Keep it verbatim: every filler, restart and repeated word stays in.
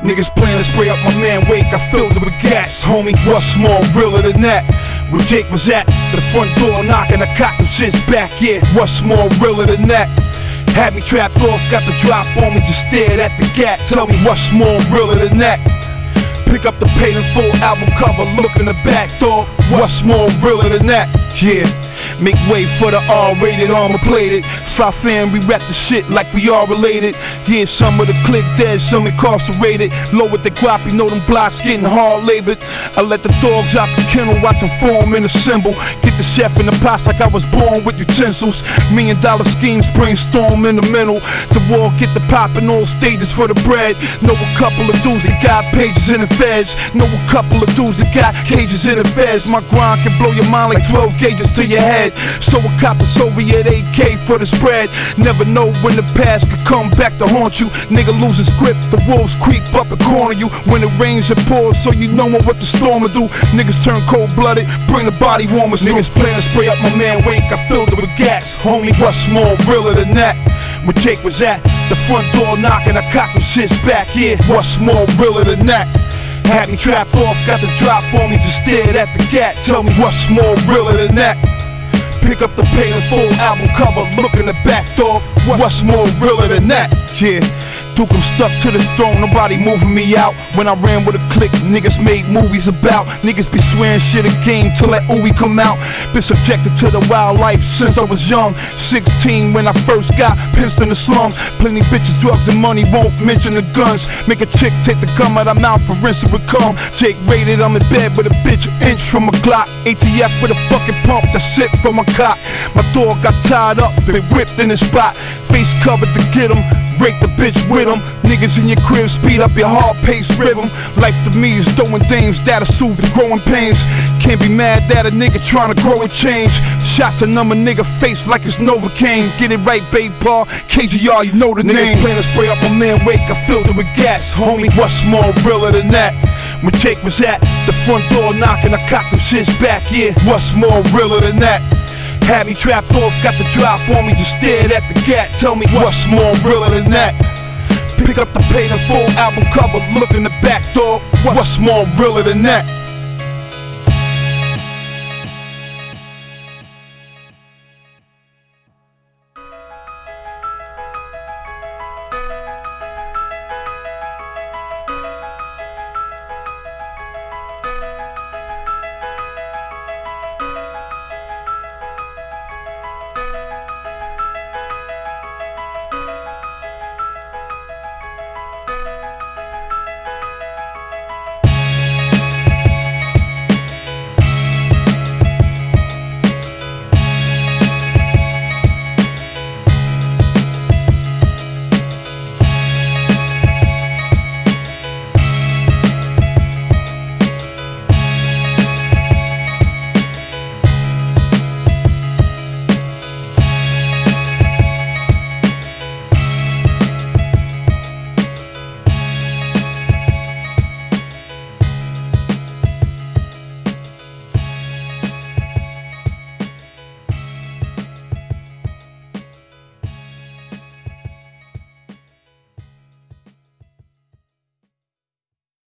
Niggas plan to spray up my man Wake, I filled it with gas. Homie, what's more realer than that? Where Jake was at, the front door knocking, I cocked them shits back, yeah. What's more realer than that? Had me trapped off, got the drop on me, just stared at the gap. Tell me what's more realer than that? Pick up the paid in full album cover, look in the back door. What's more realer than that? Yeah. Make way for the R-rated, armor-plated. Fly fam, we rap the shit like we all related. Yeah, some of the clique dead, some incarcerated. Low with the guap, you know them blocks getting hard labored. I let the dogs out the kennel, watch them form and assemble. Get the chef in the pots like I was born with utensils. Million dollar schemes brainstorm in the middle. The war get the poppin' all stages for the bread. Know a couple of dudes that got pages in the feds. Know a couple of dudes that got cages in the feds. My grind can blow your mind like twelve gauges to your head. So I cop the Soviet A K for the spread. Never know when the past could come back to haunt you. Nigga lose his grip, the wolves creep up and corner you. When it rains it pours, so you know what the storm will do. Niggas turn cold-blooded, bring the body warmers. Niggas plan to spray up my man Wake, I filled it with gas. Homie, what's more realer than that? Where Jake was at, the front door knocking, I cocked them shits back, yeah. What's more realer than that? Had me trapped off, got the drop on me, just stared at the gap. Tell me what's more realer than that? Pick up the paid in full album cover, look in the back door. What's more realer than that? Yeah. Duke, I'm stuck to this throne, nobody moving me out. When I ran with a clique, niggas made movies about. Niggas be swearing shit a game till that ooey come out. Been subjected to the wildlife since I was young. Sixteen when I first got pinched in the slums. Plenty bitches, drugs and money, won't mention the guns. Make a chick take the gum out her mouth and rinse it with cum. Jake rated, I'm in bed with a bitch an inch from a Glock. A T F with a fucking pump that's shit from a cock. My dog got tied up, been whipped in the spot. Face covered to get him, break the bitch with him. Niggas in your crib, speed up your heart pace rhythm. Life to me is throwing dames that'll soothe the growing pains. Can't be mad that a nigga trying to grow and change. Shots a number nigga face like it's Novocaine. Get it right, babe, Paul. K G R, you know the niggas name. Niggas plan to spray up my man Wake, I filled it with gas. Homie, what's more realer than that? When Jake was at the front door knocking, I cocked them shits back, yeah. What's more realer than that? Had me trapped off, got the drop on me, just stared at the gap. Tell me what's more realer than that? Pick up the paid in full album cover, look in the back door. What's more realer than that?